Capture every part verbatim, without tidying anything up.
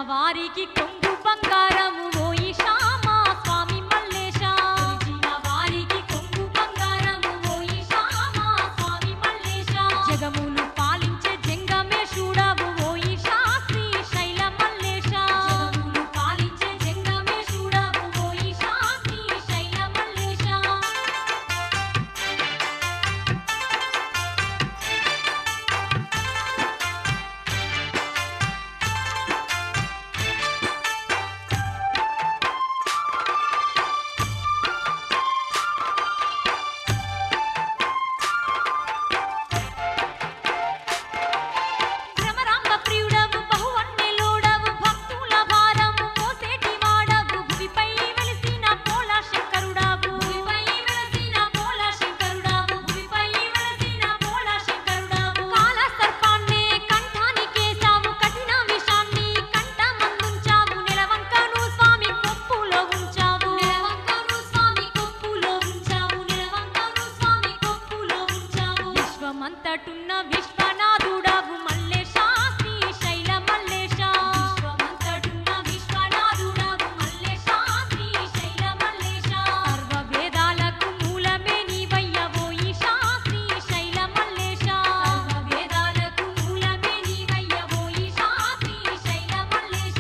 వారికి కొంగు బంగారము ఓ ఈశామా స్వామి మల్లేశ కొలిచిన వారికి కొంగు బంగారము ఓ ఈశామా స్వామి మల్లేశ జగములు పాలించే జంగమేశుడవు ఓ ఈశా శ్రీ శైల మల్లేశ జగములు పాలించే జంగమేశుడవు ఓ ఈశా శ్రీ శైల మల్లేశ విశ్వమంతటున్న విశ్వనాథుడవు మల్లేశ శ్రీ శైల మల్లేశ విశ్వమంతటున్న విశ్వనాథుడవు మల్లేశ శ్రీ శైల మల్లేశ సర్వ వేదాలకు మూలమే నీవయ్య ఓ ఈశా శ్రీ శైల మల్లేశ సర్వ వేదాలకు మూలమే నీవయ్య ఓ ఈశా శ్రీ శైల మల్లేశ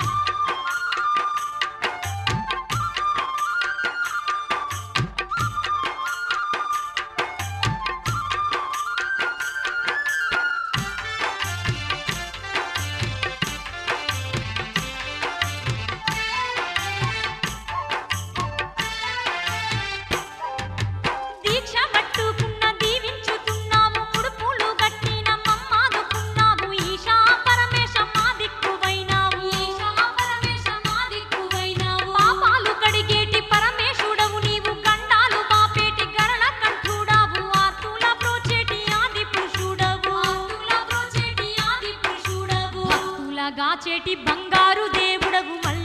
దీక్ష పట్టుకున్న దీవించుతున్నాము ముడుపులు కట్టిన మమ్మాదుకున్నాము ఈశా పరమేశ మా దిక్కువైనావు ఈశా పరమేశ మా దిక్కువైనావు పాపాలు కడిగేటి పరమేశుడవు నీవు గండాలు బాపేటి గరళ కంఠుడవు ఆర్తుల బ్రోచేటి ఆది పురుషుడవు ఆర్తుల బ్రోచేటి ఆది పురుషుడవు భక్తుల గాచేటి బంగారు దేవుడవు మల్లేశ